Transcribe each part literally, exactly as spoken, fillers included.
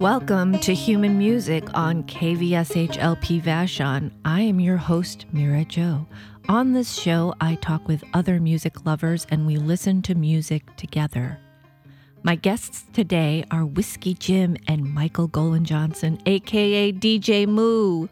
Welcome to Human Music on K V S H L P Vashon. I am your host, Mira Jo. On this show, I talk with other music lovers and we listen to music together. My guests today are Whiskey Jim and Michael Golan Johnson, aka D J Moo,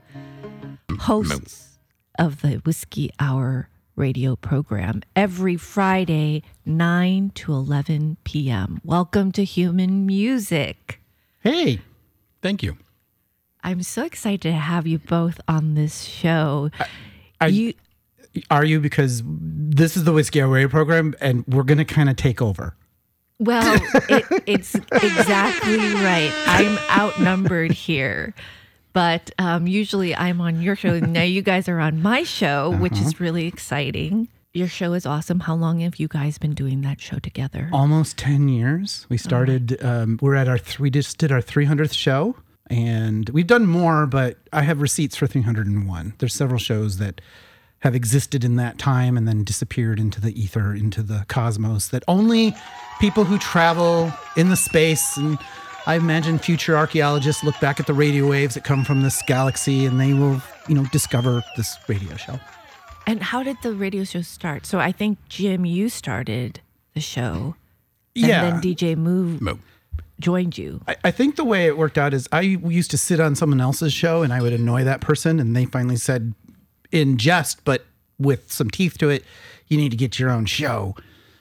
hosts of the Whiskey Hour radio program every Friday, nine to eleven p.m. Welcome to Human Music. Hey, thank you. I'm so excited to have you both on this show. I, you, are you? Because this is the Whiskey Hour radio program, and we're going to kind of take over. Well, it, it's exactly right. I'm outnumbered here. But um, usually I'm on your show. Now you guys are on my show, uh-huh. which is really exciting. Your show is awesome. How long have you guys been doing that show together? Almost ten years. We started, oh. um, we're at our, th- we just did our three hundredth show. And we've done more, but I have receipts for three hundred one. There's several shows that have existed in that time and then disappeared into the ether, into the cosmos, that only people who travel in the space, and I imagine future archaeologists look back at the radio waves that come from this galaxy and they will, you know, discover this radio show. And how did the radio show start? So I think, Jim, you started the show. Yeah. And then D J Moo Mo. joined you. I, I think the way it worked out is I used to sit on someone else's show and I would annoy that person. And they finally said, in jest, but with some teeth to it, you need to get your own show.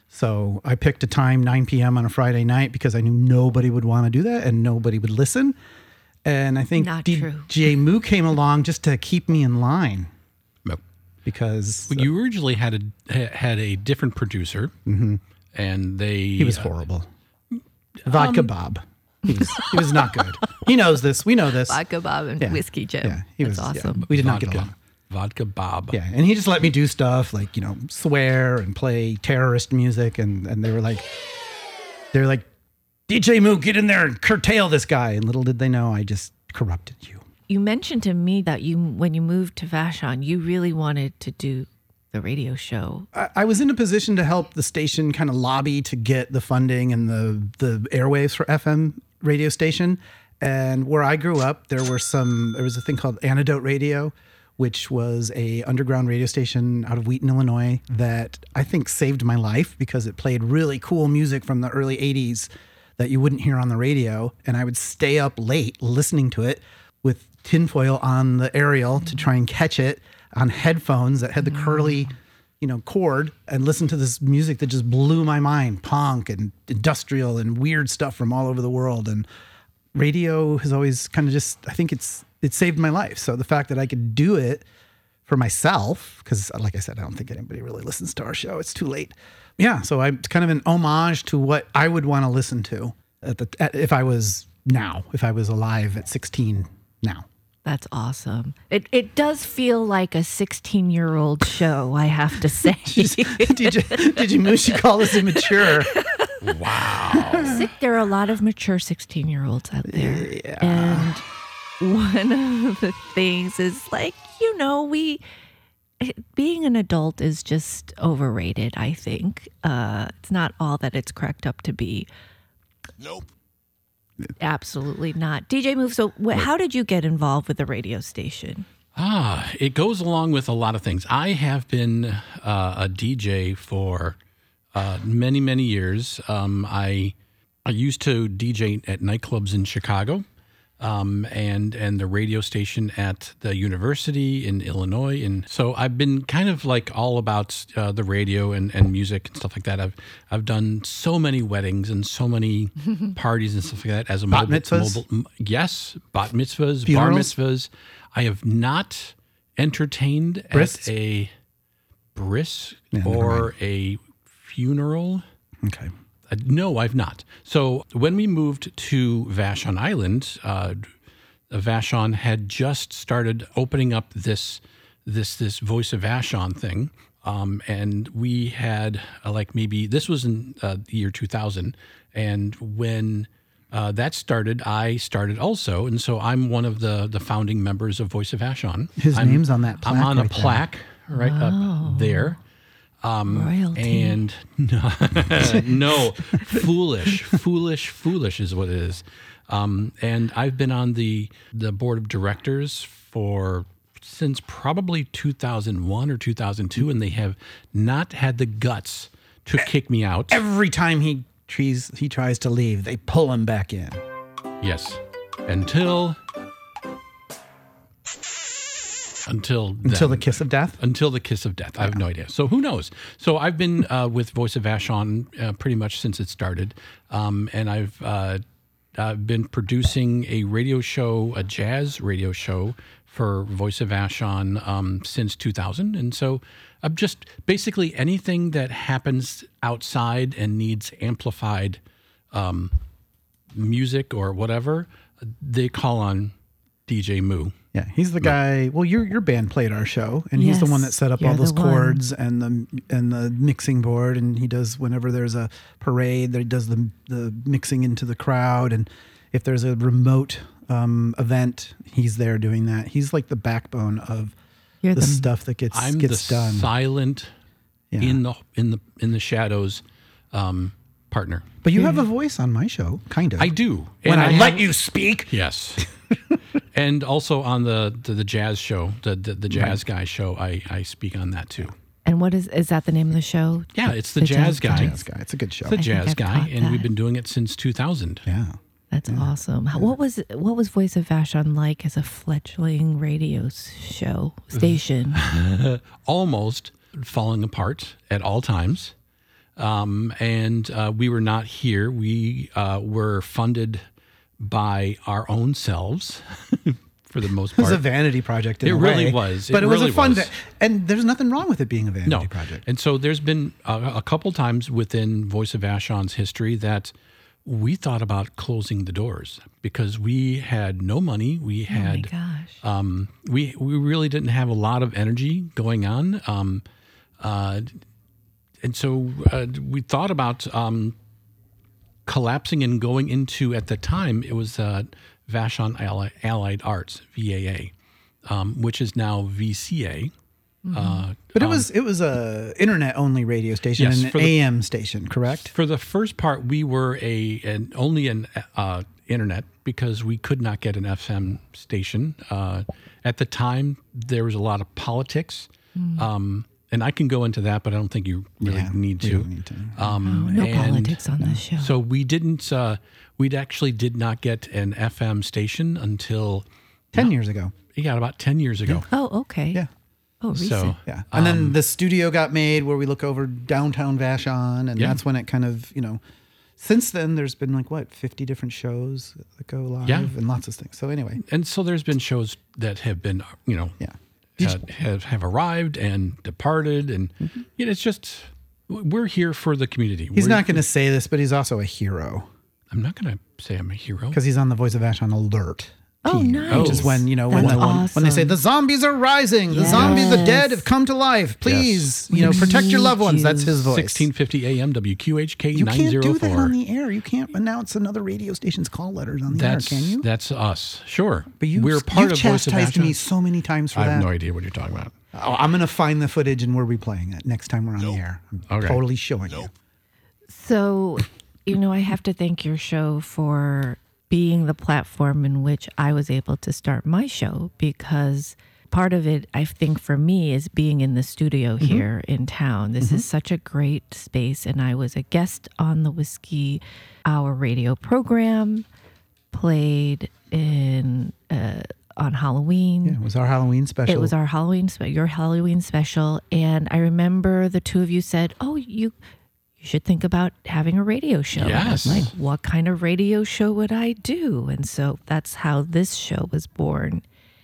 So I picked a time, nine p.m. on a Friday night, because I knew nobody would want to do that and nobody would listen. And I think Not D J Moo came along just to keep me in line. No. Because well, you originally had a had a different producer, mm-hmm. and they he was uh, horrible. Vodka um, Bob. He was, he was not good. He knows this. We know this. Vodka Bob and yeah. Whiskey Jim. Yeah, he That's was awesome. Yeah, we did Vodka, not get along. Vodka Bob. Yeah, and he just let me do stuff like, you know, swear and play terrorist music, and, and they were like, they're like, D J Moo, get in there and curtail this guy. And little did they know, I just corrupted you. You mentioned to me that you, when you moved to Vashon, you really wanted to do the radio show. I, I was in a position to help the station kind of lobby to get the funding and the, the airwaves for F M radio station. And where I grew up, there were some, there was a thing called Antidote Radio, which was a underground radio station out of Wheaton, Illinois, that I think saved my life because it played really cool music from the early eighties that you wouldn't hear on the radio. And I would stay up late listening to it with tinfoil on the aerial to try and catch it on headphones that had the curly, you know, cord, and listen to this music that just blew my mind, punk and industrial and weird stuff from all over the world. And radio has always kind of just, I think it's, it saved my life. So the fact that I could do it for myself, because like I said, I don't think anybody really listens to our show. It's too late. Yeah. So I, it's kind of an homage to what I would want to listen to at the, at, if I was now, if I was alive at sixteen now. That's awesome. It it does feel like a sixteen-year-old show, I have to say. did you, did you Moosh call us immature? Wow. There are a lot of mature sixteen-year-olds out there. Yeah. And one of the things is, like, you know, we... being an adult is just overrated, I think. Uh, it's not all that it's cracked up to be. Nope. Absolutely not. D J Moo, so wh- how did you get involved with the radio station? Ah, it goes along with a lot of things. I have been uh, a D J for uh, many, many years. Um, I I used to D J at nightclubs in Chicago. Um, and and the radio station at the university in Illinois. And so I've been kind of like all about uh, the radio and, and music and stuff like that. I've I've done so many weddings and so many parties and stuff like that as a bat mobile, mitzvahs? mobile yes, bat mitzvahs, Funerals? bar mitzvahs. I have not entertained Bris? at a bris Yeah, never or mind. a funeral. Okay. Uh, no, I've not. So when we moved to Vashon Island, uh, Vashon had just started opening up this this this Voice of Vashon thing, um, and we had uh, like maybe this was in uh, the year two thousand, and when uh, that started, I started also, and so I'm one of the the founding members of Voice of Vashon. His I'm, name's on that plaque. I'm on right a plaque there. right Wow. up there. Um, Royalty. And no, no, foolish, foolish, foolish is what it is. Um, and I've been on the the board of directors for since probably two thousand one or two thousand two, and they have not had the guts to kick me out. Every time he tries, he tries to leave, they pull him back in. Yes. Until... Until then. Until the kiss of death? Until the kiss of death. I have no idea. So who knows? So I've been uh, with Voice of Vashon uh, pretty much since it started. Um, and I've uh, I've been producing a radio show, a jazz radio show for Voice of Vashon um, since two thousand. And so I'm just basically anything that happens outside and needs amplified um, music or whatever, they call on D J Moo. Yeah, he's the guy. Well, your your band played our show, and he's the Yes, one that set up you're all those the one. chords and the and the mixing board. And he does whenever there's a parade, that he does the the mixing into the crowd. And if there's a remote um, event, he's there doing that. He's like the backbone of You're the the stuff that gets I'm gets the done. silent Yeah. in the in the in the shadows um, partner. But you have a voice on my show, kind of. I do. when And I, have- let you speak. Yes. And also on the, the, the jazz show, the the, the jazz guy show, I, I speak on that too. And what is is that the name of the show? Yeah, it's the, The jazz, Jazz guy. Jazz guy. It's a good show. The think jazz I've guy, caught and we've that. been doing it since two thousand. Yeah. That's awesome. How- What was what was Voice of Vashon like as a fledgling radio s- show station? Almost falling apart at all times. Um, and uh, we were not here. We uh, were funded by our own selves for the most It was part. a vanity project. In It a really way, was. It but it was really a fun. was. va- and there's nothing wrong with it being a vanity No. project. And so there's been a, a couple times within Voice of Vashon's history that we thought about closing the doors because we had no money. We Oh my had gosh. um, we we really didn't have a lot of energy going on. Um, uh, and so uh, we thought about um, collapsing and going into, at the time, it was uh, Vashon Allied, Allied Arts, V A A, um, which is now V C A. Uh, But it um, was it was a internet only radio station Yes, and an for the- A M station, correct? For the first part, we were a an, only an uh, internet because we could not get an F M station. Uh, at the time, there was a lot of politics, um, and I can go into that, but I don't think you really Yeah, need we to. don't need to. Um, Oh, no and politics on this show. So we didn't. Uh, we actually did not get an F M station until Ten years ago. yeah, about ten years ago. Oh, okay. Yeah. Oh, recent. So Yeah. And then the studio got made where we look over downtown Vashon, and Yeah. that's when it kind of, you know, since then there's been like what, fifty different shows that go live Yeah. and lots of things. So anyway, and so there's been shows that have been, you know, yeah. have, have have arrived and departed, and you know, it's just we're here for the community. Mm-hmm. He's We're- not going to say this, but he's also a hero I'm not going to say I'm a hero. because he's on the Voice of Vashon alert. Oh, team, nice. Which is when, you know, when, That's the, when, when they say awesome. the zombies are rising, the zombies, the dead have come to life. Please, you know, We protect your need loved ones. you. That's his voice. sixteen fifty A M W Q H K You nine can't zero do that on four. the air. You can't announce another radio station's call letters on the That's air, can you? that's us. Sure, But you, we're part you've of Voice of chastised Vashon. me so many times for I have that. no idea what you're talking about. Oh, I'm going to find the footage and we're replaying it next time we're on the air. I'm Okay. totally showing you. So, you know, I have to thank your show for being the platform in which I was able to start my show, because part of it, I think, for me is being in the studio here in town. This is such a great space. And I was a guest on the Whiskey Hour radio program, played in uh, on Halloween. Yeah, it was our Halloween special. It was our Halloween, spe- your Halloween special, and I remember the two of you said, "Oh, you, you should think about having a radio show." And I was Yes. like, what kind of radio show would I do? And so that's how this show was born.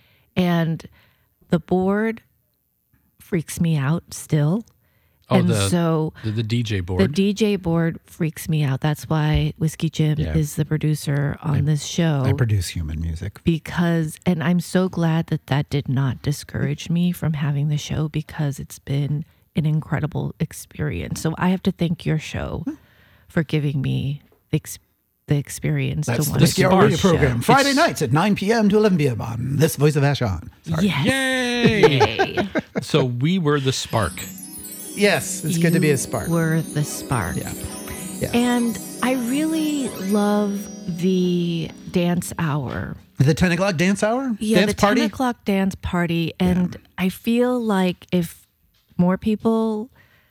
And the board freaks me out still, Oh, and the, so the the D J the board. D J board freaks me out. That's why Whiskey Jim Yeah. is the producer on this show. I produce human music. Because, and I'm so glad that that did not discourage me from having the show, because it's been an incredible experience. So I have to thank your show for giving me the, ex- the experience That's to the want Whiskey to Hour do radio the show. program. Friday It's- nights at nine p.m. to eleven p.m. on this Voice of Vashon. Sorry. Yes. Yay! Yay. So we were the spark. Yes, it's good to be You a spark. Were the spark. Yeah. Yeah. And I really love the dance hour. The ten o'clock dance hour? Yeah, dance the party? ten o'clock dance party. And I feel like if more people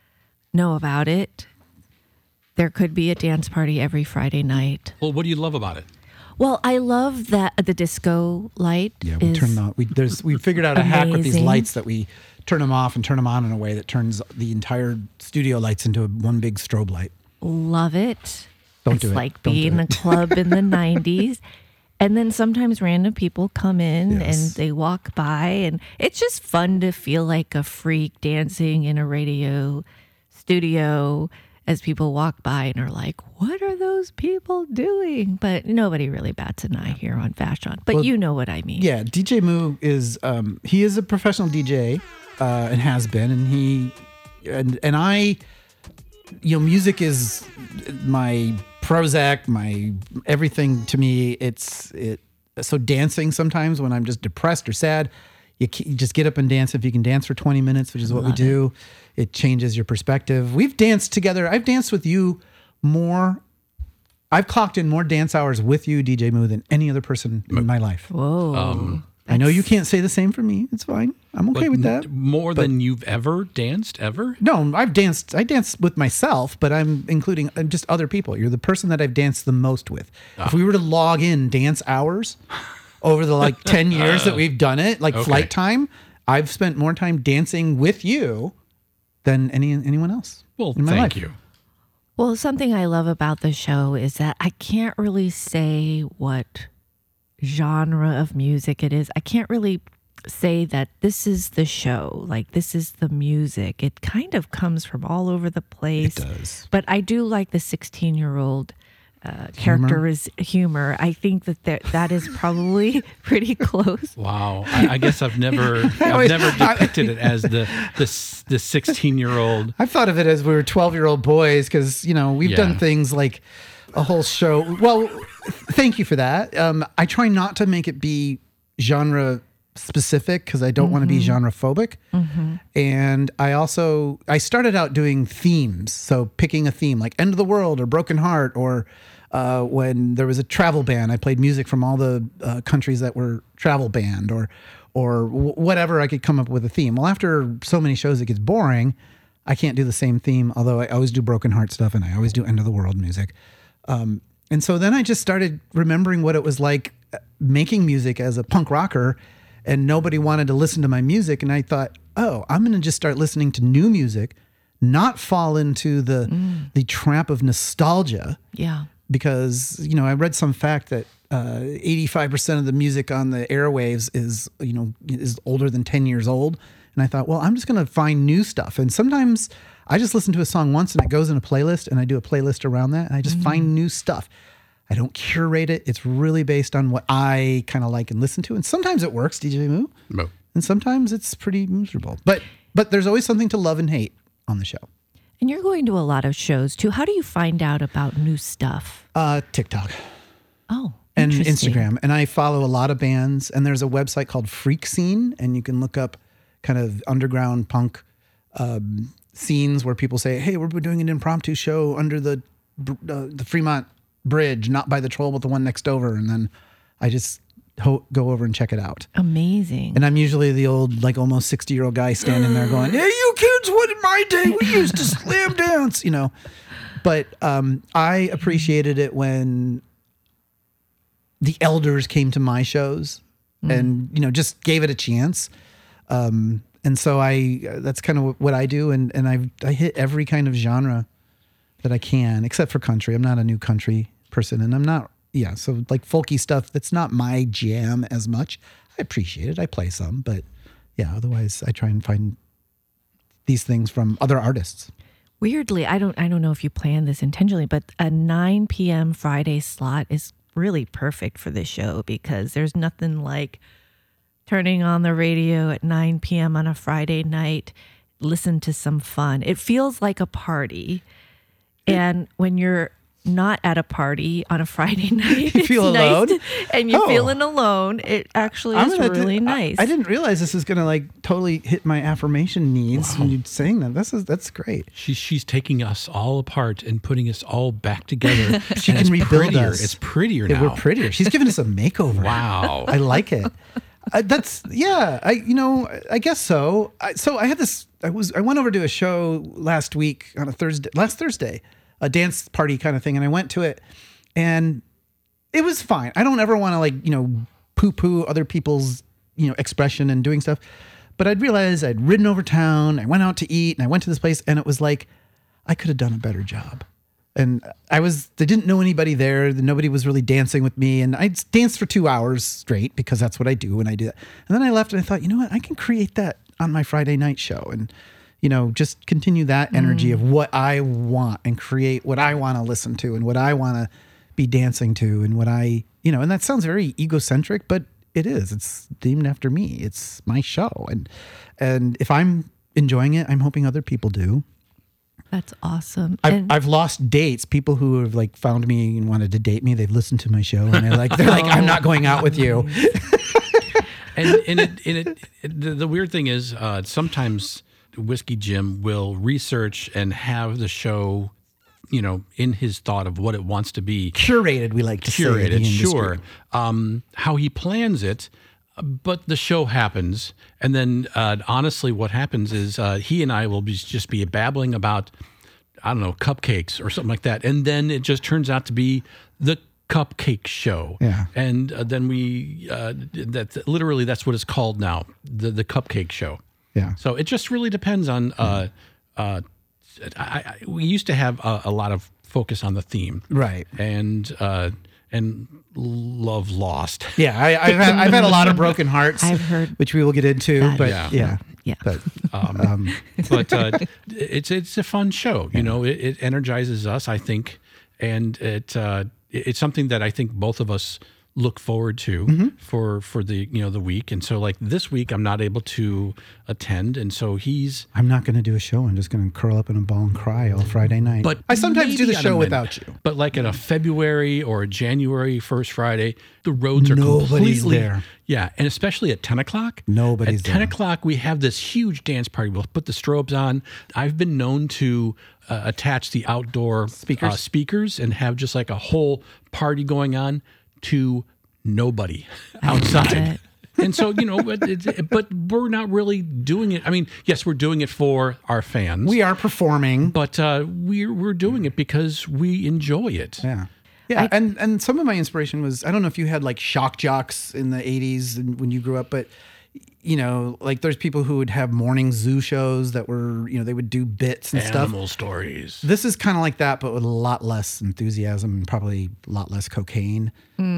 know about it, there could be a dance party every Friday night. Well, what do you love about it? Well, I love that the disco light. Yeah, we is turn the we there's we figured out a hack with these amazing. lights that we turn them off and turn them on in a way that turns the entire studio lights into a, one big strobe light. Love it. Don't it's do it. like Don't being do a it. club in the nineties. And then sometimes random people come in Yes. and they walk by, and it's just fun to feel like a freak dancing in a radio studio as people walk by and are like, what are those people doing? But nobody really bats an eye here on Vashon. But Well, you know what I mean. Yeah, D J Moo is um, he is a professional D J uh, and has been, and he and and I, you know, music is my Prozac, my everything to me. It's it. So dancing sometimes when I'm just depressed or sad, you, c- you just get up and dance. If you can dance for twenty minutes, which is what we do, it changes your perspective. We've danced together. I've danced with you more. I've clocked in more dance hours with you, D J Moo, than any other person in my life. Whoa. I know you can't say the same for me. It's fine. I'm okay Like, with that. n- More than you've ever danced, ever? No, I've danced. I dance with myself, but I'm including uh, just other people. You're the person that I've danced the most with. If we were to log in dance hours over the like ten years that we've done it, like Okay. flight time, I've spent more time dancing with you than any anyone else. Well, in my thank life. you. Well, something I love about the show is that I can't really say what genre of music it is. I can't really say that this is the show, like this is the music. It kind of comes from all over the place. It does. But I do like the sixteen-year-old uh, character is humor. I think that there, that is probably pretty close. Wow. I, I guess I've never I've always- never depicted it as the the s- the sixteen year old. I've thought of it as we were twelve-year-old boys because, you know, we've Yeah. done things like a whole show. Well, thank you for that. Um, I try not to make it be genre specific because I don't want to be genre phobic. And I also, I started out doing themes. So picking a theme like End of the World or Broken Heart, or uh, when there was a travel ban, I played music from all the uh, countries that were travel banned, or or w- whatever I could come up with a theme. Well, after so many shows, it gets boring. I can't do the same theme, although I always do Broken Heart stuff and I always do End of the World music. Um, and so then I just started remembering what it was like making music as a punk rocker, and nobody wanted to listen to my music. And I thought, oh, I'm going to just start listening to new music, not fall into the the trap of nostalgia. Yeah. Because, you know, I read some fact that uh, eighty-five percent of the music on the airwaves is, you know, is older than ten years old. And I thought, well, I'm just going to find new stuff. And sometimes I just listen to a song once and it goes in a playlist, and I do a playlist around that, and I just find new stuff. I don't curate it. It's really based on what I kind of like and listen to. And sometimes it works, D J Moo, No. and sometimes it's pretty miserable. But but there's always something to love and hate on the show. And you're going to a lot of shows too. How do you find out about new stuff? Uh, TikTok. Oh, And interesting. Instagram. And I follow a lot of bands, and there's a website called Freak Scene, and you can look up kind of underground punk um, scenes where people say, hey, we're doing an impromptu show under the uh, the Fremont Bridge, not by the Troll, but the one next over. And then I just ho- go over and check it out. Amazing. And I'm usually the old, like almost sixty year old guy standing there going, hey, you kids, what in my day we used to slam dance, you know. But um, I appreciated it when the elders came to my shows and, you know, just gave it a chance. Um, and so I, that's kind of what I do. And, and I, I hit every kind of genre that I can, except for country. I'm not a new country person, and I'm not, yeah. So like folky stuff, that's not my jam as much. I appreciate it. I play some, but yeah, otherwise I try and find these things from other artists. Weirdly, I don't I don't know if you planned this intentionally, but a nine p.m. Friday slot is really perfect for this show because there's nothing like turning on the radio at nine p.m. on a Friday night, listen to some fun. It feels like a party. And when you're not at a party on a Friday night. You feel It's alone? nice to- and you're Oh. feeling alone. It actually I'm is gonna really do- I- nice. I, didn't realize this is going to like totally hit my affirmation needs when you're saying that. This is that's great. She's she's taking us all apart and putting us all back together. She And can it's rebuild prettier. us. It's prettier Yeah, now. we're prettier. She's giving us a makeover. Wow. I like it. Uh, that's yeah. I you know I guess so. I, so I had this. I was I went over to a show last week on a Thursday. Last Thursday, a dance party kind of thing, and I went to it, and it was fine. I don't ever want to like you know poo poo other people's you know expression and doing stuff, but I'd realized I'd ridden over town. I went out to eat, and I went to this place, and it was like I could have done a better job. And I was, they didn't know anybody there. Nobody was really dancing with me. And I danced for two hours straight because that's what I do when I do that. And then I left and I thought, you know what? I can create that on my Friday night show and, you know, just continue that energy of what I want and create what I want to listen to and what I want to be dancing to and what I, you know, and that sounds very egocentric, but it is. It's named after me. It's my show. And, and if I'm enjoying it, I'm hoping other people do. That's awesome. I've, And- I've lost dates. People who have like found me and wanted to date me, they've listened to my show and they're like, they're like, I'm not going out with you. and and it, and it, it the, the weird thing is uh, sometimes Whiskey Jim will research and have the show, you know, in his thought of what it wants to be. Curated, we like to say. in the Curated, industry. sure. Um, how he plans it, but the show happens, and then uh, honestly, what happens is uh, he and I will be, just be babbling about, I don't know, cupcakes or something like that, and then it just turns out to be the Cupcake Show. Yeah. And uh, then we uh, that literally that's what it's called now, the the Cupcake Show. Yeah. So it just really depends on. Uh, uh, I, I, we used to have a, a lot of focus on the theme, Right. and uh, and love lost. Yeah. I, I've, had, I've had a lot of broken hearts, I've heard which we will get into, that. but Yeah. yeah. Yeah. But Um, um, but uh, it's it's a fun show. You know, it, it energizes us, I think, and it uh, it's something that I think both of us look forward to Mm-hmm. for for the you know the week. And so, like this week, I'm not able to attend, and so he's. I'm not going to do a show. I'm just going to curl up in a ball and cry all Friday night. But I sometimes do maybe the on show a min- without you. But like in a February or a January first Friday, the roads are Nobody's completely there. Yeah, and especially at ten o'clock. Nobody's At ten there. o'clock, we have this huge dance party. We'll put the strobes on. I've been known to uh, attach the outdoor Speakers? uh, speakers and have just like a whole party going on to nobody outside. it. And so, you know, but, it, but we're not really doing it. I mean, yes, we're doing it for our fans. We are performing. But uh, we're we're doing it because we enjoy it. Yeah. Yeah. and, and some of my inspiration was, I don't know if you had like shock jocks in the eighties and when you grew up, but you know, like there's people who would have morning zoo shows that were, you know, they would do bits and stuff. Animal stories. This is kind of like that, but with a lot less enthusiasm and probably a lot less cocaine.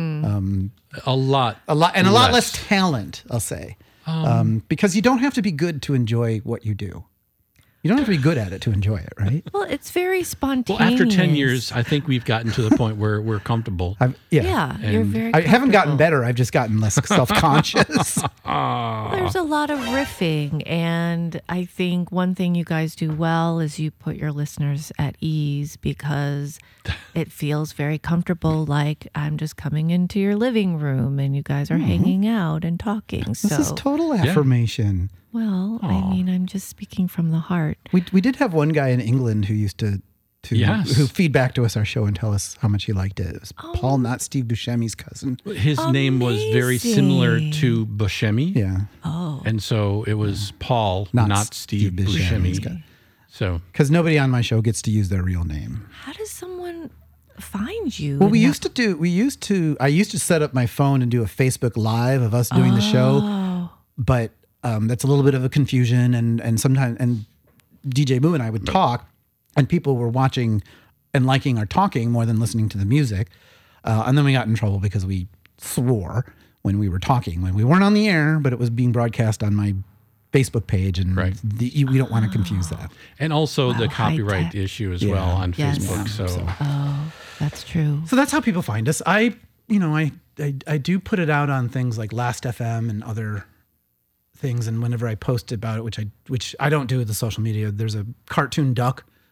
A lot. A lot and a lot less talent, I'll say. Um, because you don't have to be good to enjoy what you do. You don't have to be good at it to enjoy it, right? Well, it's very Well, spontaneous. after ten years, I think we've gotten to the point where we're comfortable. I've, yeah. Yeah, you're And very. I haven't gotten comfortable. better. I've just gotten less self-conscious. There's a lot of riffing, and I think one thing you guys do well is you put your listeners at ease because it feels very comfortable. Like I'm just coming into your living room, and you guys are hanging out and talking. So, This is total affirmation. well, I mean, I'm just speaking from the heart. We we did have one guy in England who used to to Yes. who feed back to us our show and tell us how much he liked it. It was Paul, not Steve Buscemi's cousin. His name was very similar Amazing. to Buscemi. Yeah, Oh, And so it was Paul, not, Not Steve, Steve Buscemi's Buscemi. guy. So because nobody on my show gets to use their real name. how does someone find you? Well, we and used to do. We used to. I used to set up my phone and do a Facebook Live of us doing the show, Oh, but um, that's a little bit of a confusion. And and sometimes and D J Moo and I would talk, and people were watching and liking our talking more than listening to the music. Uh, and then we got in trouble because we swore when we were talking, when we weren't on the air, but it was being broadcast on my Facebook page, and Right. the, you, we don't want to confuse that. and also the Wow, high copyright tech. issue as Yeah. well on Yes. Facebook. Yeah, so, so- oh, that's true. So that's how people find us. I, you know, I, I, I do put it out on things like Last F M and other things. And whenever I post about it, which I, which I don't do with the social media, there's a cartoon duck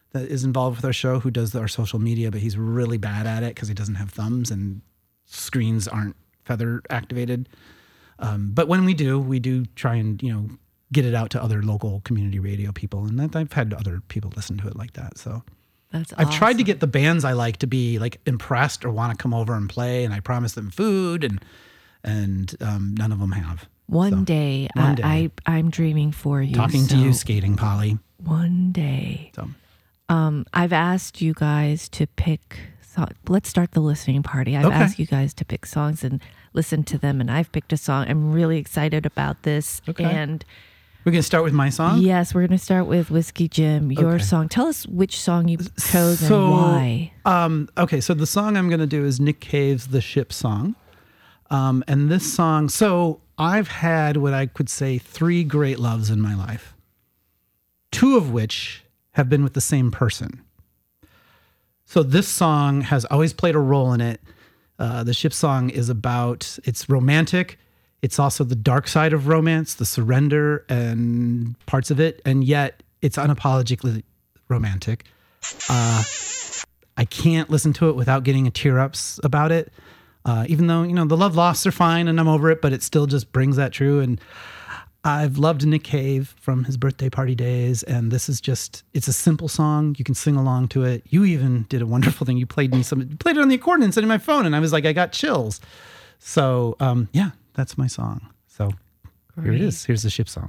that is involved with our show who does our social media, but he's really bad at it because he doesn't have thumbs and screens aren't feather activated. Um, but when we do, we do try and, you know, get it out to other local community radio people. And that, I've had other people listen to it like that. So that's I've awesome. tried to get the bands I like to be like impressed or want to come over and play. And I promise them food and, and um, none of them have. One So, day, one I, day. I, I'm dreaming for you. Talking so to you, Skating Polly. One day. So Um, I've asked you guys to pick. So, let's start the listening party. I've Okay. asked you guys to pick songs and listen to them, and I've picked a song. I'm really excited about this. Okay. And we're going to start with my song. yes, we're going to start with Whiskey Jim, your Okay. song. Tell us which song you chose So, and why. Um, okay, so the song I'm going to do is Nick Cave's The Ship Song. Um, and this song, so I've had what I could say three great loves in my life, two of which have been with the same person. So this song has always played a role in it. Uh, the Ship Song is about, it's romantic. It's also the dark side of romance, the surrender and parts of it. And yet it's unapologetically romantic. Uh, I can't listen to it without getting a tear ups about it. Uh, even though, you know, the love losts are fine and I'm over it, but it still just brings that true. And I've loved Nick Cave from his birthday party days. And this is just, it's a simple song. You can sing along to it. You even did a wonderful thing. You played me some, you played it on the accordion and sent it in my phone. And I was like, I got chills. So, um, yeah, that's my song. So here it Great. is. Here's the Ship Song.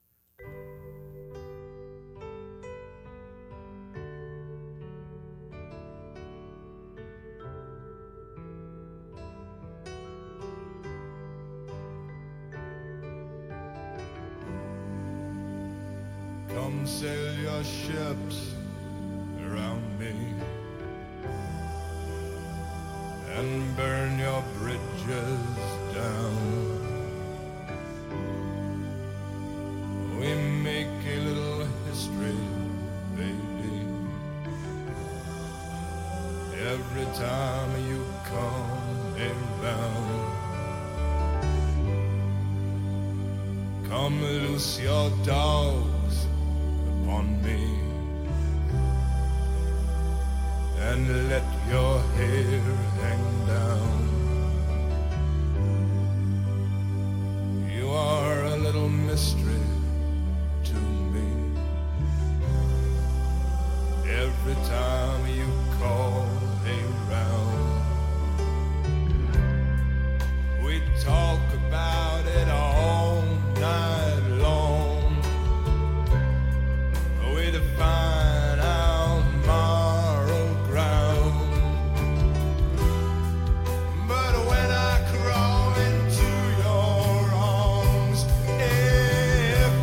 Come sail your ships around me and burn your bridges down. We make a little history, baby, every time you come around. Come loose your dogs upon me and let your hair hang down. You are a little mystery to me. Every time you call around, we talk about it all night long. We define our moral ground. But when I crawl into your arms, everything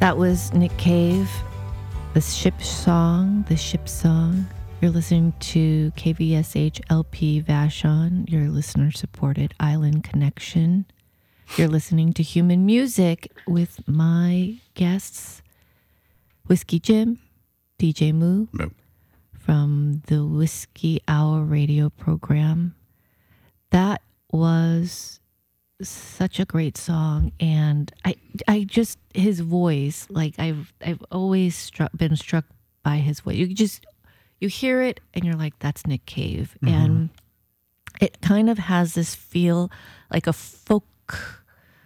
That was Nick Cave, the ship song, the ship song. You're listening to K V S H L P Vashon, your listener-supported island connection. You're listening to Human Music with my guests, Whiskey Jim, D J Moo, No. from the Whiskey Hour radio program. That was such a great song, and I I just his voice, like I've I've always struck, been struck by his voice. You just you hear it and you're like, that's Nick Cave. Mm-hmm. And it kind of has this feel like a folk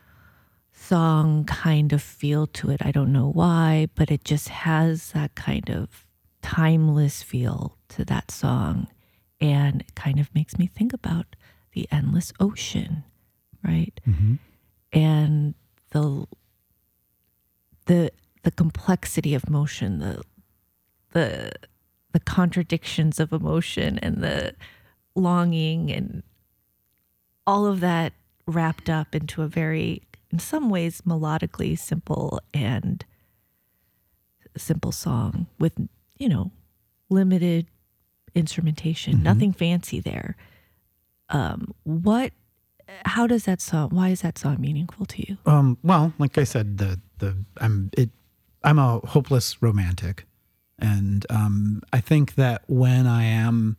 song kind of feel to it. I don't know why, but it just has that kind of timeless feel to that song, and it kind of makes me think about the endless ocean. Right. Mm-hmm. And the the the complexity of motion, the the the contradictions of emotion, and the longing, and all of that wrapped up into a very, in some ways, melodically simple and simple song with, you know, limited instrumentation, mm-hmm. nothing fancy there. Um, what How does that song? Why is that song meaningful to you? Um, well, like I said, the the I'm it I'm a hopeless romantic, and um, I think that when I am,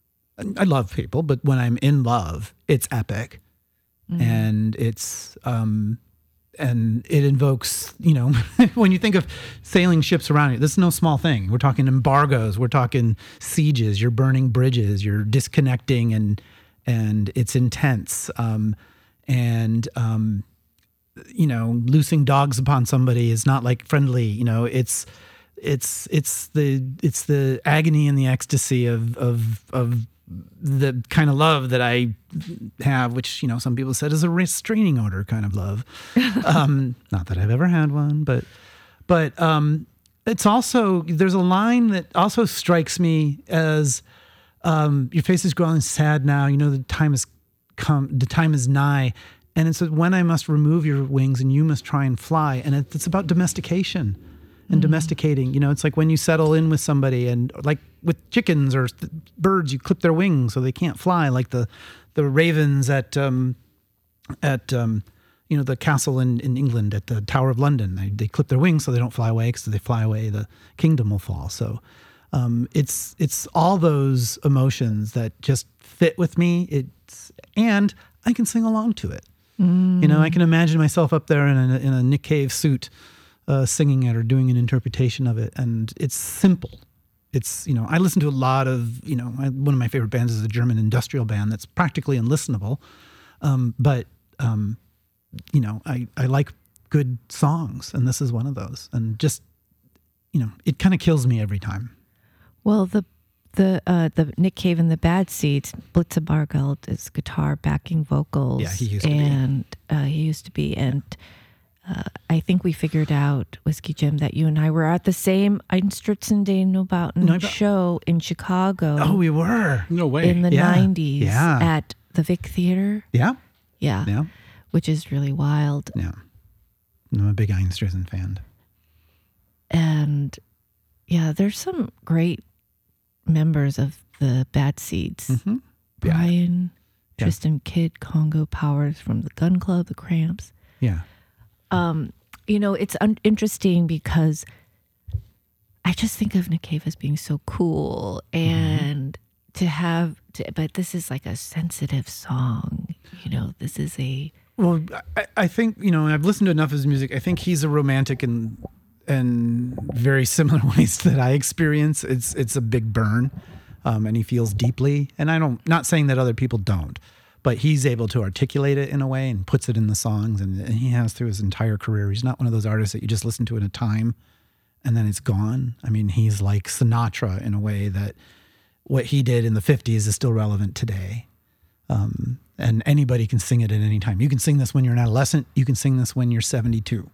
I love people, but when I'm in love, it's epic, mm-hmm. and it's um, and it invokes, you know, when you think of sailing ships around you, this is no small thing. We're talking embargoes, we're talking sieges, you're burning bridges, you're disconnecting, and and it's intense. Um, and, um, you know, loosing dogs upon somebody is not like friendly, you know, it's, it's, it's the, it's the agony and the ecstasy of, of, of the kind of love that I have, which, you know, some people said is a restraining order kind of love. um, not that I've ever had one, but, but, um, it's also, there's a line that also strikes me as, Um, your face is growing sad now. You know, the time has come, the time is nigh. And it says, when I must remove your wings and you must try and fly. And it, it's about domestication and mm-hmm. domesticating. You know, it's like when you settle in with somebody, and like with chickens or th- birds, you clip their wings so they can't fly. Like the, the ravens at, um, at, um, you know, the castle in, in England at the Tower of London, they, they clip their wings so they don't fly away, because if they fly away, the kingdom will fall. So, Um, it's it's all those emotions that just fit with me. It's and I can sing along to it. Mm. You know, I can imagine myself up there in a, in a Nick Cave suit, uh, singing it or doing an interpretation of it. And it's simple. It's, you know, I listen to a lot of, you know, I, one of my favorite bands is a German industrial band that's practically unlistenable. Um, but, um, you know, I, I like good songs, and this is one of those. And just, you know, it kind of kills me every time. Well, the the uh, the Nick Cave and the Bad Seeds, Blitzer Bargeld is guitar, backing vocals. Yeah, he used to and, be. Uh, he used to be. And uh, I think we figured out, Whiskey Jim, that you and I were at the same Einstürzen der Neubauten no, show in Chicago. Oh, we were. No way. In the yeah. nineties yeah. at the Vic Theater. Yeah. Yeah. Yeah. Which is really wild. Yeah. I'm a big Einstürzen fan. And yeah, there's some great members of the Bad Seeds. Mm-hmm. Brian, yeah. Tristan Kidd, Congo Powers from the Gun Club, the Cramps. Yeah. Um, you know, it's un- interesting because I just think of Nick Cave as being so cool, and mm-hmm. to have, to, but this is like a sensitive song. You know, this is a. Well, I, I think, you know, I've listened to enough of his music. I think he's a romantic in in very similar ways that I experience. It's it's a big burn, um, and he feels deeply. And I don't, not saying that other people don't, but he's able to articulate it in a way and puts it in the songs, and, and he has through his entire career. He's not one of those artists that you just listen to in a time and then it's gone. I mean, he's like Sinatra in a way that what he did in the fifties is still relevant today. Um, and anybody can sing it at any time. You can sing this when you're an adolescent. You can sing this when you're seventy-two.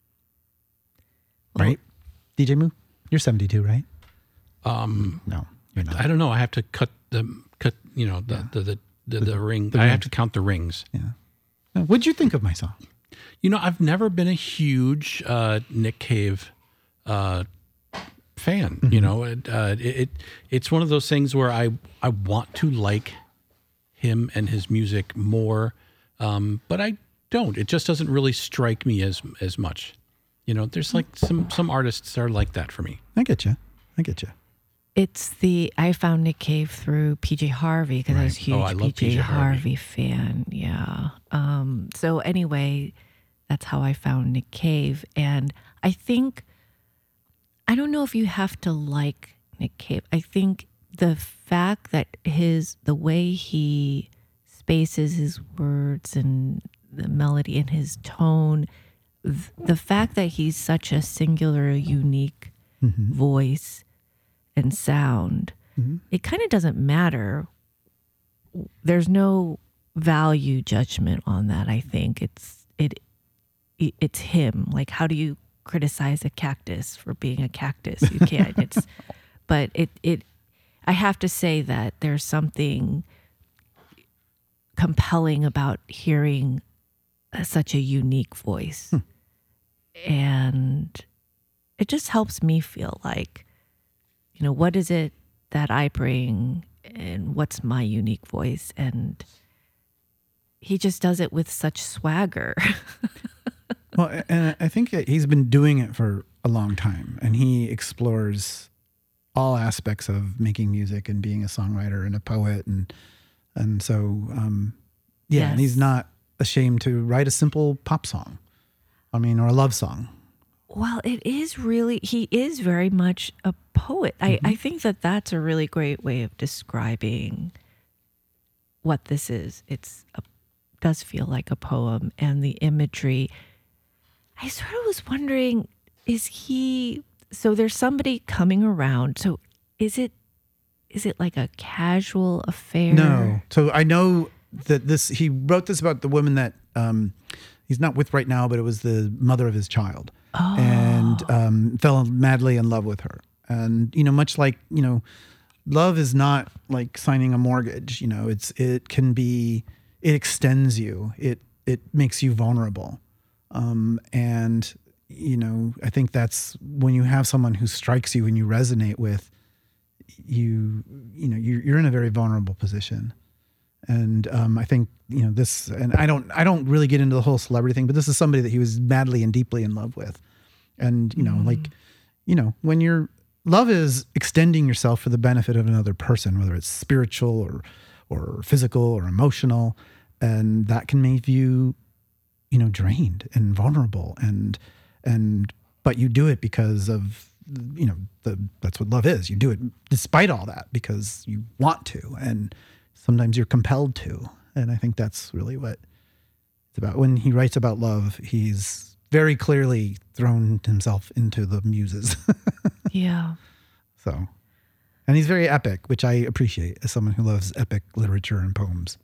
Right? D J Moo? You're seventy-two, right? Um, no, you're not. I don't know. I have to cut the, cut, you know, the, yeah. the, the, the, the, the ring. The I ring. have to count the rings. Yeah. Now, what'd you think of my song? You know, I've never been a huge uh, Nick Cave uh, fan. Mm-hmm. You know, it, uh, it, it it's one of those things where I I want to like him and his music more, um, but I don't. It just doesn't really strike me as as much. You know, there's like some some artists are like that for me. I get you. I get you. It's the I found Nick Cave through P J Harvey because right. I was a huge oh, I love P J, P J Harvey. Harvey fan. Yeah. Um, so anyway, that's how I found Nick Cave, and I think I don't know if you have to like Nick Cave. I think the fact that his the way he spaces his words and the melody and his tone, the fact that he's such a singular, unique mm-hmm. voice and sound, mm-hmm. it kind of doesn't matter. There's no value judgment on that. I think it's it, it it's him. Like, how do you criticize a cactus for being a cactus? You can't. It's but it it I have to say that there's something compelling about hearing a, such a unique voice. Hmm. And it just helps me feel like, you know, what is it that I bring and what's my unique voice? And he just does it with such swagger. Well, and I think that he's been doing it for a long time, and he explores all aspects of making music and being a songwriter and a poet. And, and so, um, yeah, yes. And he's not ashamed to write a simple pop song. I mean, or a love song. Well, it is really, he is very much a poet. Mm-hmm. I, I think that that's a really great way of describing what this is. It's a, does feel like a poem, and the imagery. I sort of was wondering, is he, so there's somebody coming around. So is it, is it like a casual affair? No. So I know that this, he wrote this about the woman that, um, he's not with right now, but it was the mother of his child. Oh. And um, fell madly in love with her. And, you know, much like, you know, love is not like signing a mortgage. You know, it's it can be, it extends you. It it makes you vulnerable. Um, and, you know, I think that's when you have someone who strikes you and you resonate with, you, you know, you're, you're in a very vulnerable position. And um, I think, you know, this, and I don't, I don't really get into the whole celebrity thing, but this is somebody that he was madly and deeply in love with. And, you know, mm. like, you know, when you're, love is extending yourself for the benefit of another person, whether it's spiritual or, or physical or emotional. And that can make you, you know, drained and vulnerable. And, and, but you do it because of, you know, the, that's what love is. You do it despite all that because you want to. And sometimes you're compelled to. And I think that's really what it's about. When he writes about love, he's very clearly thrown himself into the muses. Yeah. So, and he's very epic, which I appreciate as someone who loves epic literature and poems.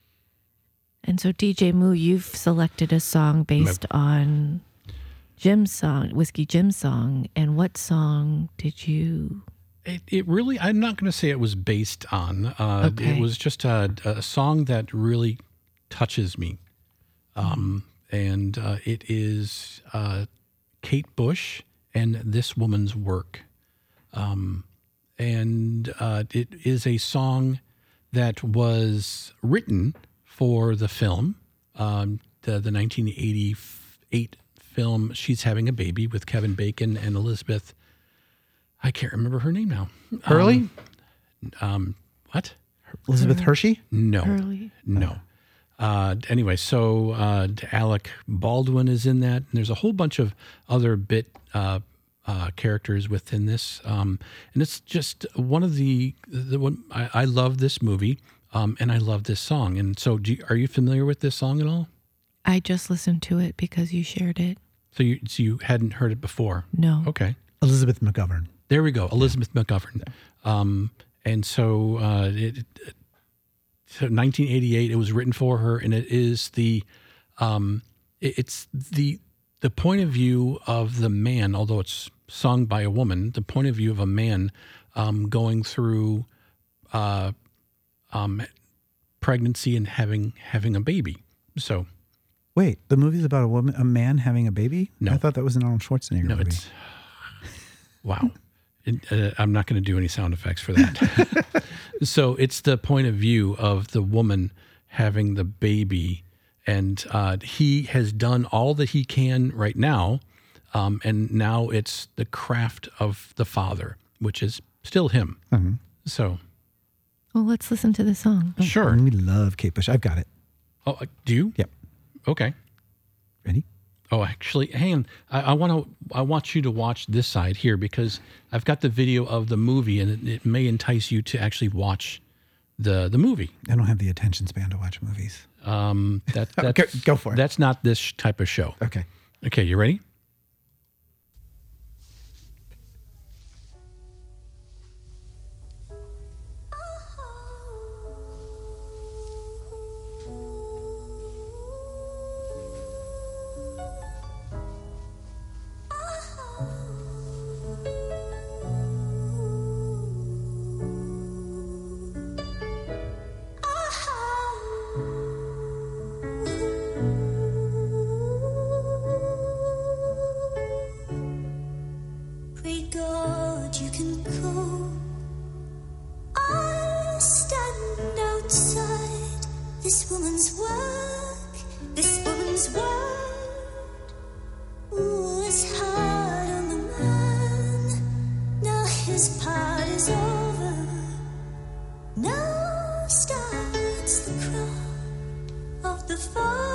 And so D J Moo, you've selected a song based on Jim's song, Whiskey Jim's song. And what song did you... It, it really, I'm not going to say it was based on. Uh, okay. It was just a, a song that really touches me. Um, and uh, it is uh, Kate Bush and This Woman's Work. Um, and uh, it is a song that was written for the film, um, the, the nineteen eighty-eight film She's Having a Baby with Kevin Bacon and Elizabeth. I can't remember her name now. Hurley? Um, um, what? Elizabeth Hershey? No. Hurley? No. Uh, anyway, so uh, Alec Baldwin is in that. And there's a whole bunch of other bit uh, uh, characters within this. Um, and it's just one of the, the one, I, I love this movie um, and I love this song. And so do you, are you familiar with this song at all? I just listened to it because you shared it. So you, so you hadn't heard it before? No. Okay. Elizabeth McGovern. There we go, Elizabeth yeah. McGovern. Um, and so, uh, it, it, so nineteen eighty-eight, it was written for her, and it is the, um, it, it's the the point of view of the man, although it's sung by a woman, the point of view of a man um, going through uh, um, pregnancy and having having a baby. So Wait, the movie's about a woman, a man having a baby? No. I thought that was an Arnold Schwarzenegger No, movie. it's wow. It, uh, I'm not going to do any sound effects for that. So it's the point of view of the woman having the baby, and uh, he has done all that he can right now, um, and now it's the craft of the father, which is still him. Mm-hmm. So Well, let's listen to the song. sure. And we love Kate Bush. I've got it. Oh, uh, do you? Yep. Okay. Ready? Oh, actually, hang on. I, I want to. I want you to watch this side here because I've got the video of the movie, and it, it may entice you to actually watch the the movie. I don't have the attention span to watch movies. Um, that that's, Go- go for it. That's not this type of show. Okay. Okay, you ready? Pray God you can go. I stand outside this woman's work, this woman's word. Ooh, it's hard on the man. Now his part is over. Now starts the cry of the father.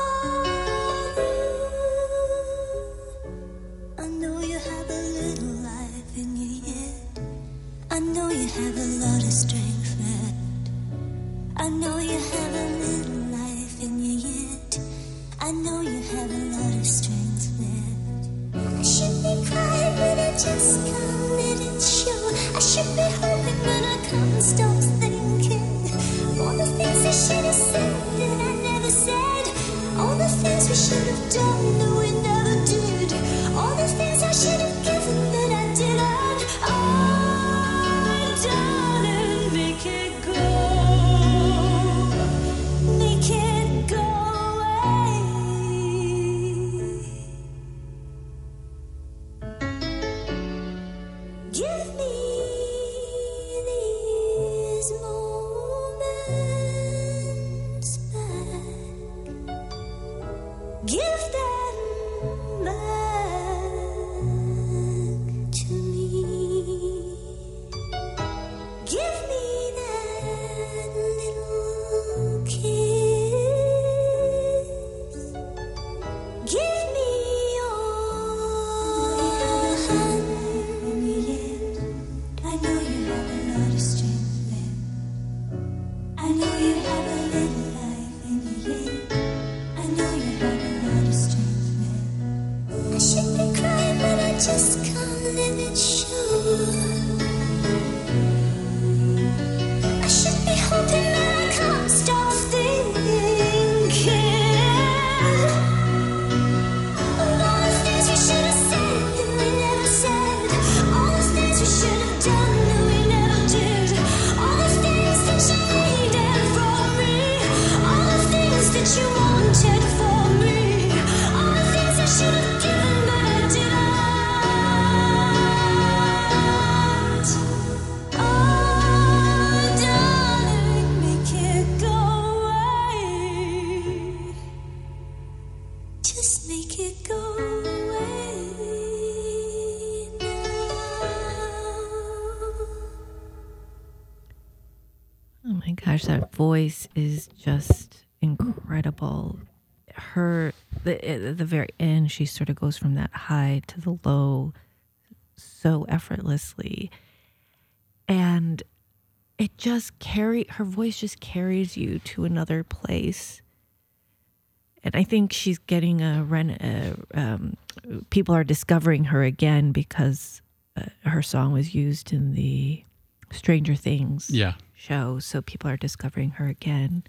I know you have a little life in you yet. I know you have a lot of strength left. I know you have a little life in you yet. I know you have a lot of strength left. I should be crying, but I just can't let it show. I should be hoping, but I can't stop thinking. All the things I should have said that I never said. All the things we should have done that we never did. All the things I should have given that I didn't. Oh, darling, make it go. Make it go away. Give me these moments back. Give them back to me. Give me that little kiss. Give me your hand. Yes, I know you have a lot of strength left. I know you have a little life in you yet. I know you have a lot of strength left. I should be crying, but I just can't let it show. I should be hoping that I can't stop thinking of all the things we should have said that we never said. All the things we should have done that we never did. All the things that you needed from me. All the things that you wanted for me. All the things I should have given but I didn't. Oh, darling, make it go away. Just make it go away now. Oh my gosh, that voice is just incredible. Her, the, at the very end, she sort of goes from that high to the low so effortlessly. And it just carry her voice just carries you to another place. And I think she's getting a ren. Uh, um, people are discovering her again because uh, her song was used in the Stranger Things Yeah. show, so people are discovering her again.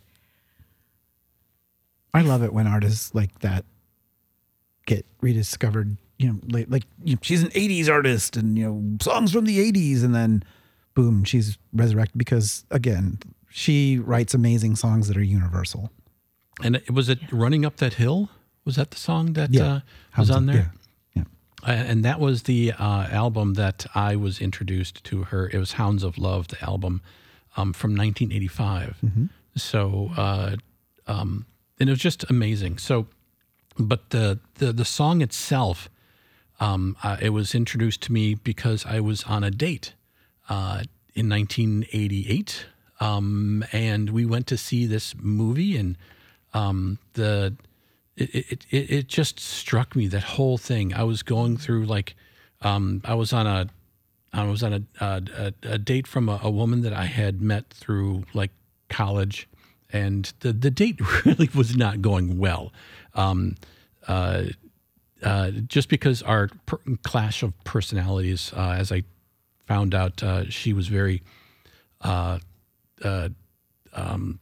I love it when artists like that get rediscovered. You know, like, like you know, she's an eighties artist, and you know, songs from the eighties, and then boom, she's resurrected because again, she writes amazing songs that are universal. and it was it Running Up That Hill? Was that the song that Yeah. uh, was Hounds on of- there? Yeah. Uh, and that was the uh, album that I was introduced to her. It was Hounds of Love, the album um, from nineteen eighty-five. So, uh, um, and it was just amazing. So, but the the, the song itself, um, uh, it was introduced to me because I was on a date uh, in nineteen eighty-eight, um, and we went to see this movie, and um, the it, it it it just struck me, that whole thing. I was going through like, um, I was on a I was on a a, a date from a, a woman that I had met through like college, and the the date really was not going well. Um, uh, uh, just because our per- clash of personalities, uh, as I found out, uh, she was very uh, uh, um,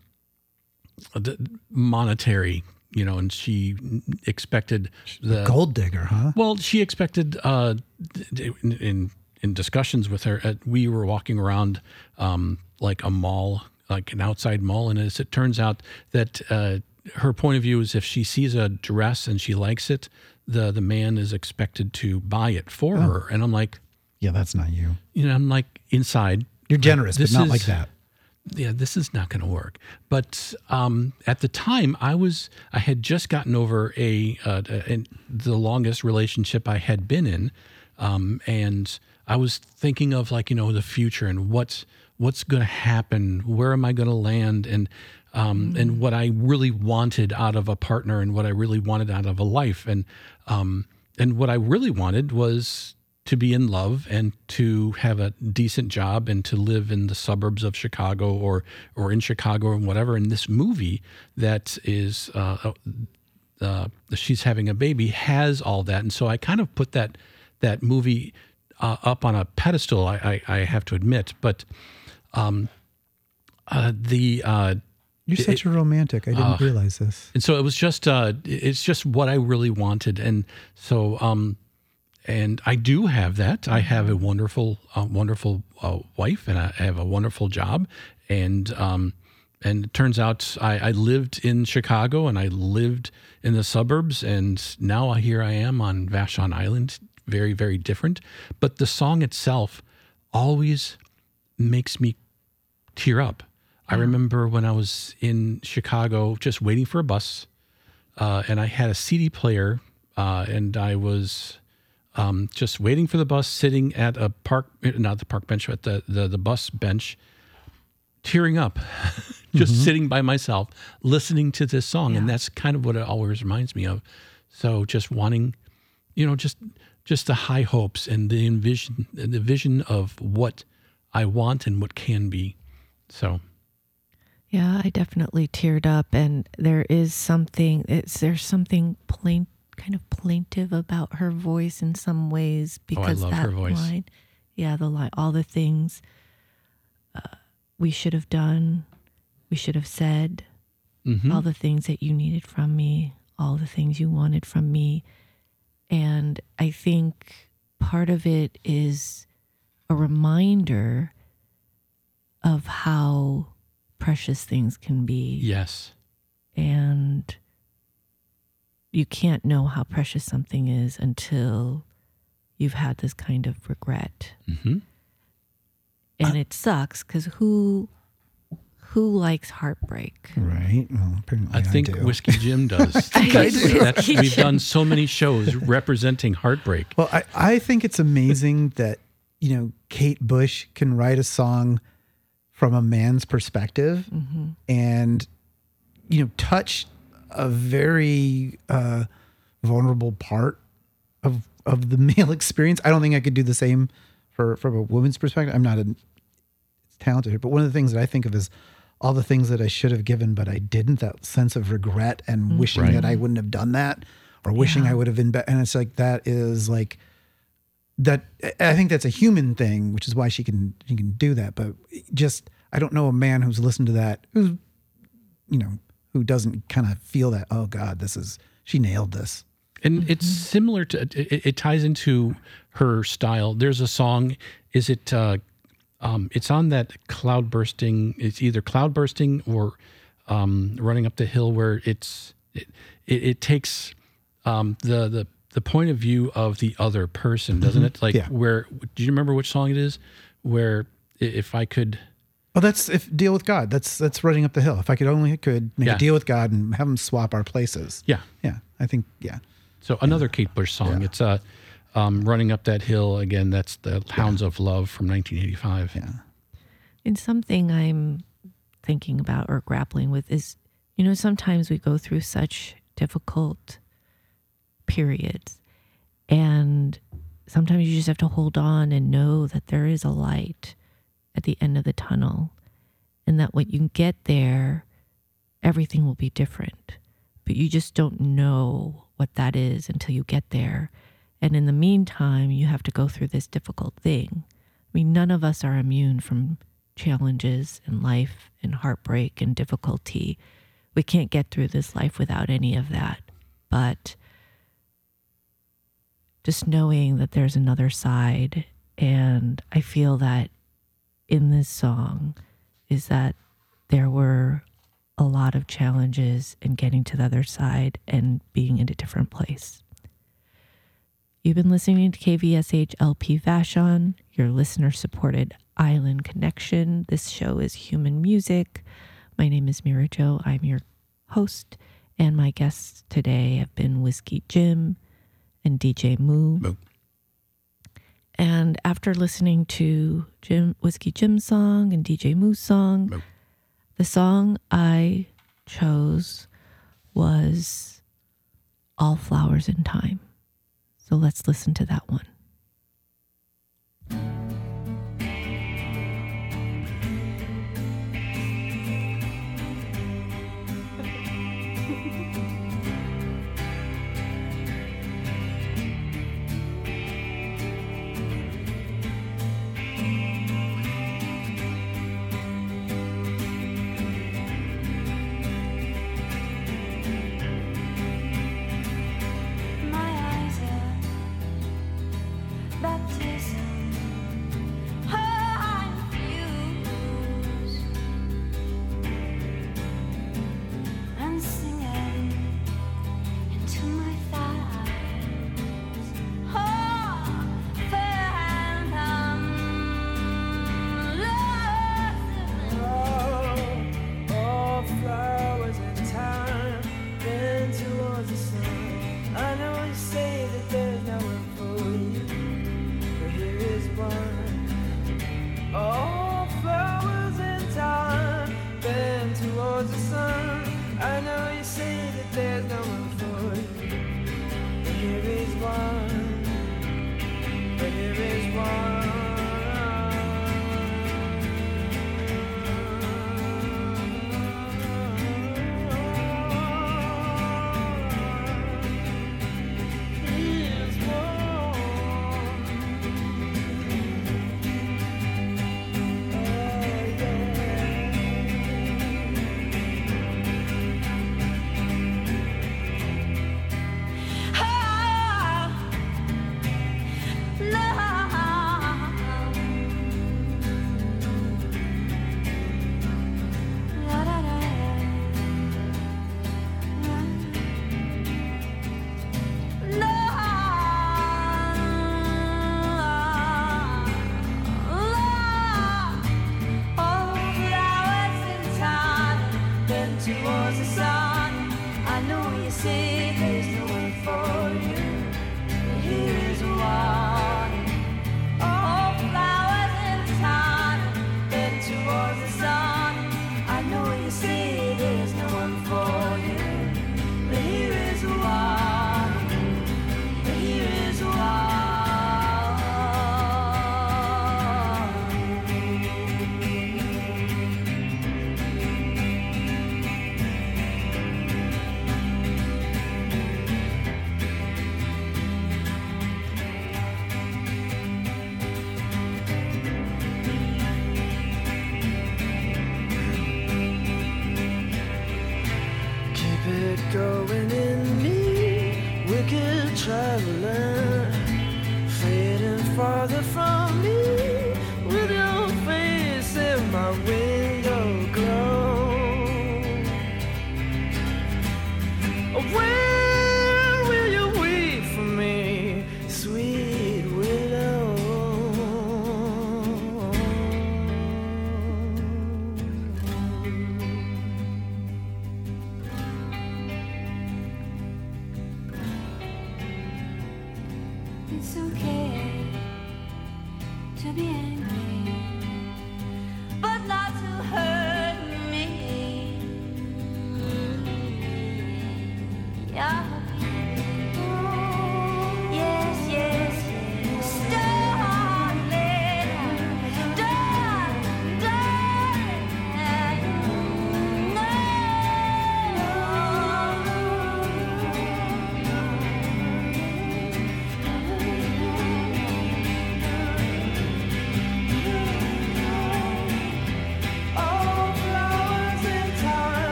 d- monetary, you know, and she expected the Gold digger, huh? well, she expected uh, d- in, in in discussions with her. Uh, we were walking around um, like a mall, like an outside mall, and as it turns out that uh, her point of view is if she sees a dress and she likes it, the the man is expected to buy it for her. And I'm like, Yeah, that's not you. you know, I'm like inside. You're generous, This but not is- like that. Yeah, this is not going to work. But um, at the time, I was I had just gotten over a, uh, a the longest relationship I had been in, um, and I was thinking of like you know the future and what's what's going to happen, where am I going to land, and um, and what I really wanted out of a partner and what I really wanted out of a life, and um, and what I really wanted was to be in love and to have a decent job and to live in the suburbs of Chicago or or in Chicago or whatever. And this movie that is uh, uh, she's having a baby has all that, and so I kind of put that that movie uh, up on a pedestal. I, I, I have to admit, but um, uh, the uh, You're it- such a romantic. I didn't uh, realize this. and so it was just uh, it's just what I really wanted, and so um, and I do have that. I have a wonderful, uh, wonderful uh, wife, and I have a wonderful job, and um, and it turns out I, I lived in Chicago and I lived in the suburbs, and now here I am on Vashon Island. Very, very different, but the song itself always makes me tear up. I remember when I was in Chicago, just waiting for a bus, uh, and I had a C D player, uh, and I was um, just waiting for the bus, sitting at a park, not the park bench, but the the, the bus bench, tearing up, just sitting by myself, listening to this song, and that's kind of what it always reminds me of. So just wanting, you know, just just the high hopes and the envision, the vision of what I want and what can be. So. Yeah, I definitely teared up, and there is something. It's there's something plain, kind of plaintive about her voice in some ways because love that her voice. line, yeah, the line, all the things uh, we should have done, we should have said, Mhm. all the things that you needed from me, all the things you wanted from me, and I think part of it is a reminder of how precious things can be. Yes. And you can't know how precious something is until you've had this kind of regret. Mm-hmm. And it sucks because who who likes heartbreak? Right. Well, apparently I think do. Whiskey Jim does. I do. That's, we've done so many shows representing heartbreak. Well, I, I think it's amazing that, you know, Kate Bush can write a song from a man's perspective and, you know, touch a very uh, vulnerable part of of the male experience. I don't think I could do the same for from a woman's perspective. I'm not a talented, but one of the things that I think of is all the things that I should have given, but I didn't, that sense of regret and wishing Right. that I wouldn't have done that or wishing Yeah. I would have been better. And it's like, that is like, that I think that's a human thing, which is why she can, she can do that. But just, I don't know a man who's listened to that, who's, you know, who doesn't kind of feel that, oh God, this is, she nailed this. And it's similar to, it, it ties into her style. There's a song, is it, uh, um, it's on that Cloud Bursting, it's either Cloud Bursting or um, Running Up the Hill, where it's it, it, it takes um, the the the point of view of the other person, doesn't Mhm. it? Like Yeah. where, do you remember which song it is? Where i- if I could, Oh, that's if deal with God. That's that's Running Up the Hill. If I could only could make Yeah. a deal with God and have him swap our places. yeah. Yeah, I think yeah. So another Kate Bush song. Yeah. It's uh, um, Running Up That Hill. Again, that's the Hounds of Love from nineteen eighty-five. Yeah. And something I'm thinking about or grappling with is, you know, sometimes we go through such difficult periods, and sometimes you just have to hold on and know that there is a light at the end of the tunnel, and that when you get there, everything will be different. But you just don't know what that is until you get there. And in the meantime, you have to go through this difficult thing. I mean, none of us are immune from challenges in life and heartbreak and difficulty. We can't get through this life without any of that. But just knowing that there's another side, and I feel that in this song is that there were a lot of challenges in getting to the other side and being in a different place. You've been listening to K V S H L P Vashon, your listener-supported island connection. This show is Human Music. My name is Mira Jo. I'm your host, and my guests today have been Whiskey Jim and D J Moo. Moo. And after listening to Jim Whiskey Jim's song and D J Moo's song, Moo. the song I chose was All Flowers in Time. So let's listen to that one. My eyes are baptism. Oh, I'm confused and singing into my thighs. Oh, phantom love. All flowers in time, then towards the sun. I know you say that there's no one for you, but here is one. All flowers in time, then towards the sun. I know you say that there's no one for you, but here is one. But here is one. Towards the sun, I know you say there's no one for you, but here is one. All flowers in time, then towards the sun. I know you say there's no one for you, but here is one. But here is one. Keep it going in me, wicked traveler, fading farther from me, with your face in my window glow.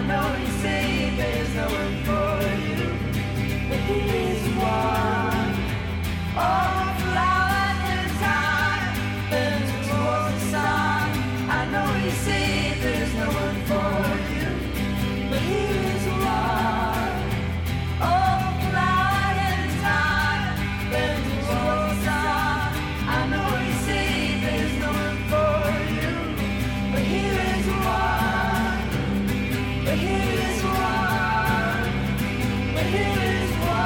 I know you say there's no one for you, but here's one. All flowers in time bend towards the sun. I know you say there's no one for you, but here's one. All flowers in time bend towards the sun. I know you say there's no one for you, but here is one. But here is one. But here is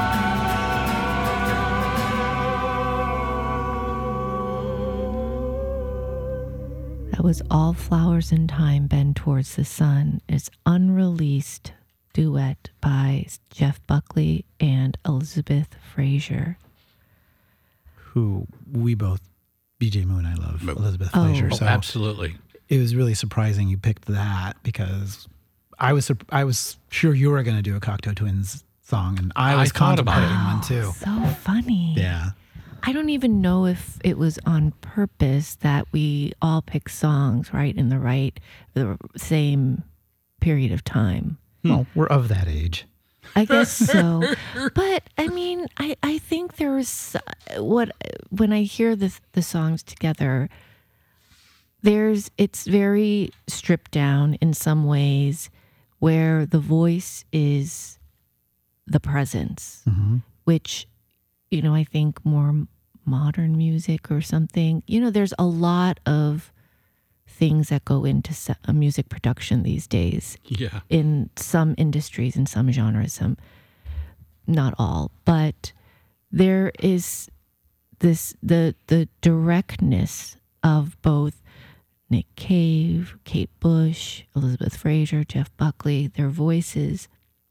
one. That was All Flowers in Time Bend Towards the Sun. It's unreleased duet by Jeff Buckley and Elizabeth Fraser. Who we both, B J Moon, I love Oh. Elizabeth Oh. Fraser. Oh, So absolutely. it was really surprising you picked that because I was surp- I was sure you were going to do a Cocteau Twins song, and I I was thought about contemplating it. one too. So funny. Yeah. I don't even know if it was on purpose that we all picked songs right in the right, the same period of time. Well, we're of that age. I guess so. But I mean, I, I think there's what when I hear the the songs together, there's it's very stripped down in some ways where the voice is the presence, which, you know, I think more modern music or something, you know, there's a lot of things that go into se- a music production these days Yeah. in some industries, in some genres, some, not all, but there is this, the, the directness of both Nick Cave, Kate Bush, Elizabeth Fraser, Jeff Buckley, their voices,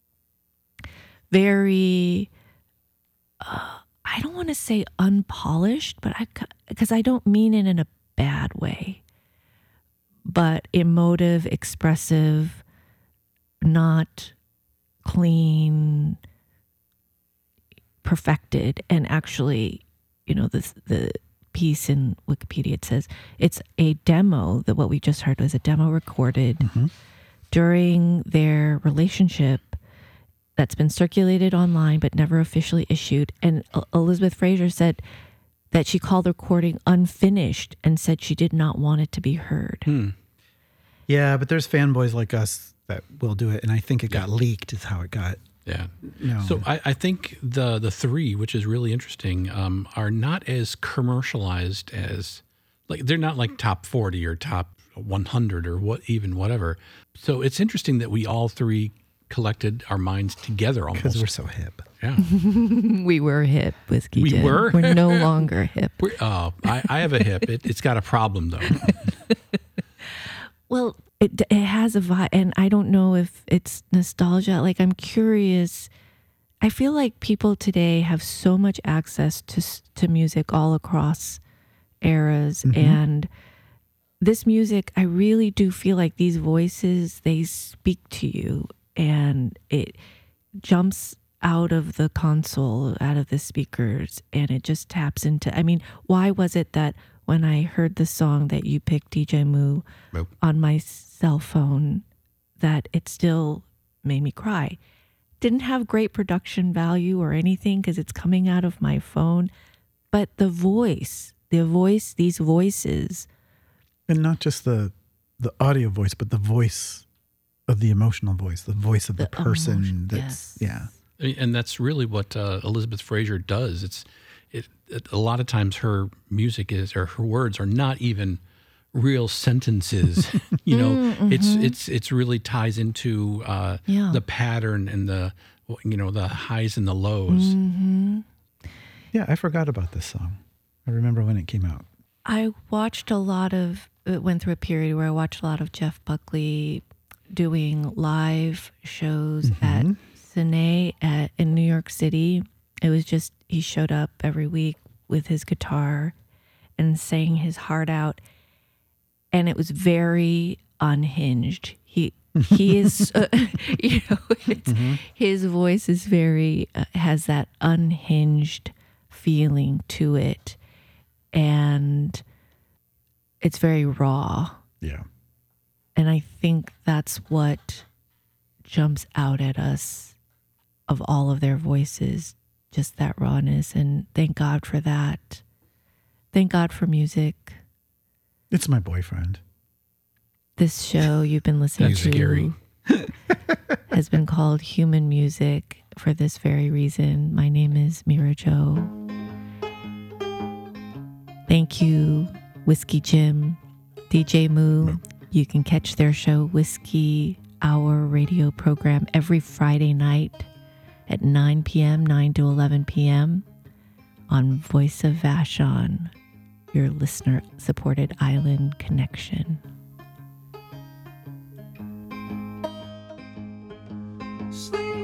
very, uh, I don't want to say unpolished, but I, because I don't mean it in a bad way, but emotive, expressive, not clean, perfected, and actually, you know, this the piece in Wikipedia, it says it's a demo, that what we just heard was a demo recorded during their relationship that's been circulated online but never officially issued. And El- Elizabeth Fraser said that she called the recording unfinished and said she did not want it to be heard. Hmm. Yeah, but there's fanboys like us that will do it, and I think it got leaked is how it got. Yeah. No. So I, I think the the three, which is really interesting, um, are not as commercialized as, like, they're not like top forty or top one hundred or what even whatever. So it's interesting that we all three collected our minds together Because almost. we're so hip. Yeah. We were hip, Whiskey We Gin. were? We're no longer hip. We're, oh, I, I have a hip. It, it's got a problem though. Well, it, it has a vibe, and I don't know if it's nostalgia. Like, I'm curious. I feel like people today have so much access to s- to music all across eras, and this music, I really do feel like these voices, they speak to you, and it jumps out of the console, out of the speakers, and it just taps into. I mean, why was it that when I heard the song that you picked, D J Moo, Nope. on my cell phone, that it still made me cry? Didn't have great production value or anything because it's coming out of my phone, but the voice, the voice, these voices, And not just the the audio voice, but the voice of the emotional voice, the voice of the, The person emotion, that's yes. yeah. And that's really what uh, Elizabeth Fraser does. It's it, it. A lot of times, her music is, or her words are not even real sentences. you know, it's it's it's really ties into uh, Yeah. the pattern and the you know the highs and the lows. Yeah, I forgot about this song. I remember when it came out. I watched a lot of, it went through a period where I watched a lot of Jeff Buckley doing live shows at Cine at, in New York City. It was just, he showed up every week with his guitar and sang his heart out. And it was very unhinged. He, he is, uh, you know, it's, his voice is very, uh, has that unhinged feeling to it. And it's very raw. Yeah. And I think that's what jumps out at us of all of their voices, just that rawness. And thank God for that. Thank God for music. It's my boyfriend. This show you've been listening That's to scary. has been called Human Music for this very reason. My name is Mira Jo. Thank you, Whiskey Jim, D J Moo. You can catch their show, Whiskey Hour radio program, every Friday night at nine p.m., nine to eleven p.m. on Voice of Vashon, your listener-supported island connection. Sleep.